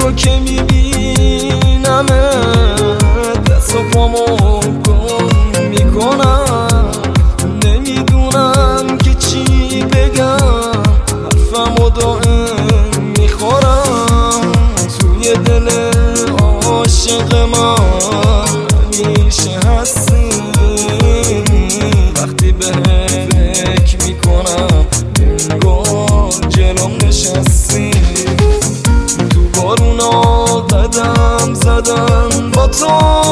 تو که میبینم دست و پامو گم میکنم، نمیدونم که چی بگم، حرفمو دائم میخورم. توی دل عاشق من همیشه هستی، وقتی بهت فکر میکنم انگار جلوم نشستی. تو بارونا قدم زدن با تو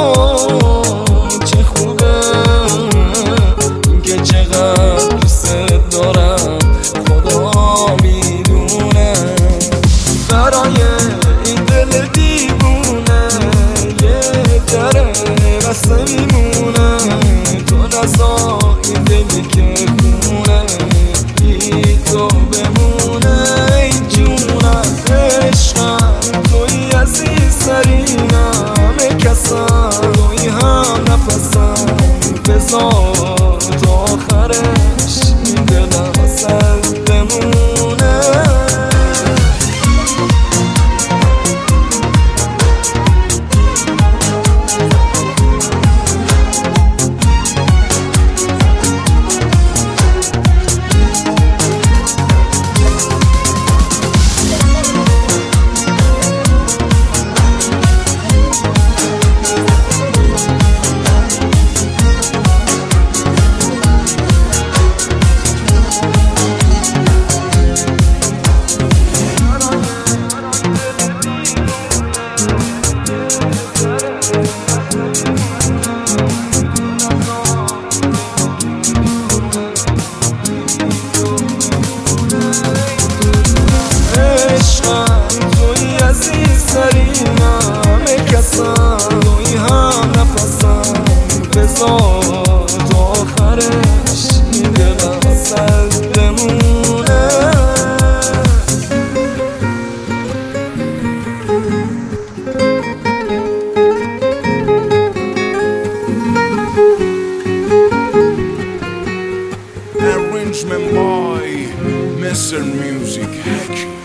چه خوبه، اینکه چقدر دوست دارم خدا میدونه. برای این دل دیوونه یه در بسته میمونه، تو نزا این دلی که خونه بی تو بمونه. این جونم عشقم توی عزیزترینم، همه کسم توی هم نفسم، بذار تا آخرش این دلم واسه بمونه. همه کسم توی هم نفسم، بذار تا آخرش این دلم واسه بمونه. Arrangement by Mr. Music Hack.